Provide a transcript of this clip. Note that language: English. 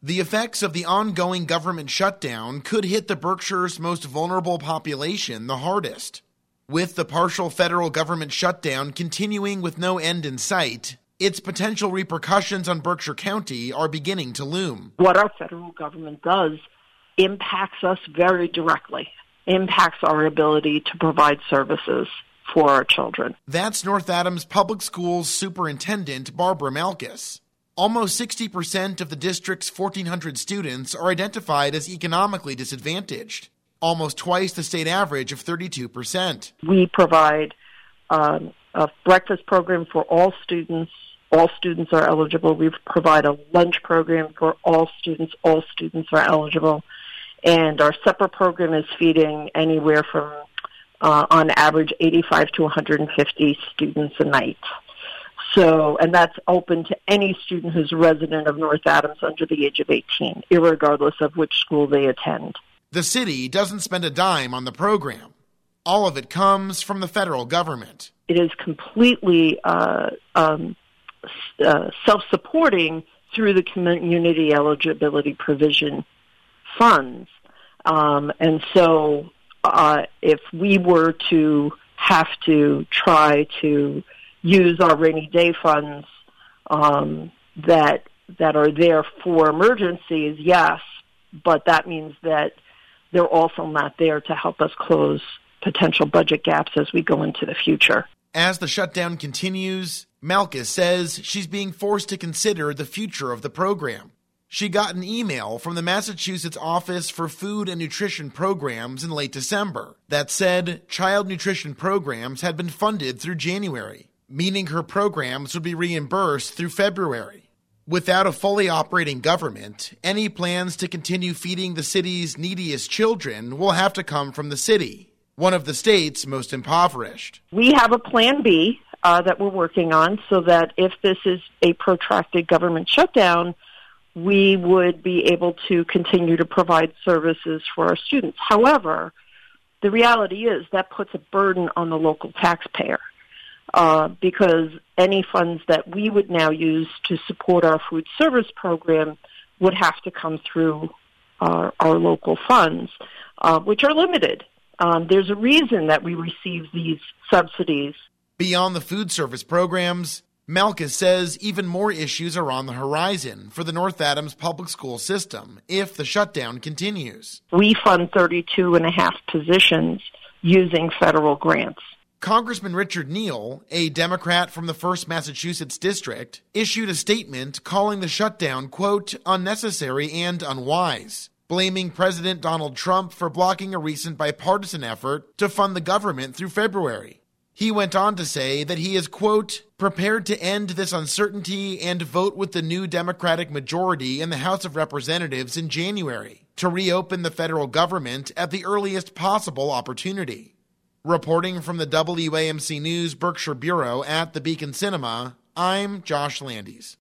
The effects of the ongoing government shutdown could hit the Berkshire's most vulnerable population the hardest. With the partial federal government shutdown continuing with no end in sight, its potential repercussions on Berkshire County are beginning to loom. What our federal government does impacts us very directly, impacts our ability to provide services for our children. That's North Adams Public Schools Superintendent Barbara Malkus. Almost 60% of the district's 1,400 students are identified as economically disadvantaged, almost twice the state average of 32%. We provide a breakfast program for all students. All students are eligible. We provide a lunch program for all students. All students are eligible. And our supper program is feeding anywhere from, on average, 85 to 150 students a night. So, and that's open to any student who's a resident of North Adams under the age of 18, irregardless of which school they attend. The city doesn't spend a dime on the program. All of it comes from the federal government. It is completely self-supporting through the community eligibility provision funds. And so if we were to have to try to use our rainy day funds that are there for emergencies, yes, but that means that they're also not there to help us close potential budget gaps as we go into the future. As the shutdown continues, Malkus says she's being forced to consider the future of the program. She got an email from the Massachusetts Office for Food and Nutrition Programs in late December that said child nutrition programs had been funded through January, meaning her programs would be reimbursed through February. Without a fully operating government, any plans to continue feeding the city's neediest children will have to come from the city, one of the state's most impoverished. We have a plan B that we're working on so that if this is a protracted government shutdown, we would be able to continue to provide services for our students. However, the reality is that puts a burden on the local taxpayer because any funds that we would now use to support our food service program would have to come through our local funds, which are limited. There's a reason that we receive these subsidies. Beyond the food service programs, Malkus says even more issues are on the horizon for the North Adams public school system if the shutdown continues. We fund 32 and a half positions using federal grants. Congressman Richard Neal, a Democrat from the 1st Massachusetts District, issued a statement calling the shutdown, quote, unnecessary and unwise, blaming President Donald Trump for blocking a recent bipartisan effort to fund the government through February. He went on to say that he is, quote, prepared to end this uncertainty and vote with the new Democratic majority in the House of Representatives in January to reopen the federal government at the earliest possible opportunity. Reporting from the WAMC News Berkshire Bureau at the Beacon Cinema, I'm Josh Landis.